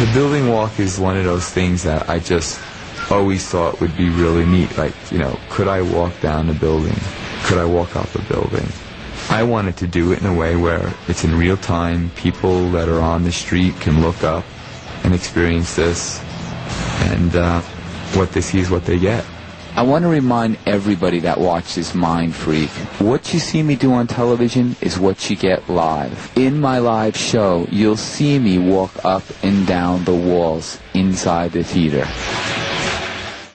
The building walk is one of those things that I just always thought would be really neat. Like, could I walk down a building? Could I walk up a building? I wanted to do it in a way where it's in real time. People that are on the street can look up and experience this. And what they see is what they get. I want to remind everybody that watches Mind Freak, what you see me do on television is what you get live. In my live show, you'll see me walk up and down the walls inside the theater.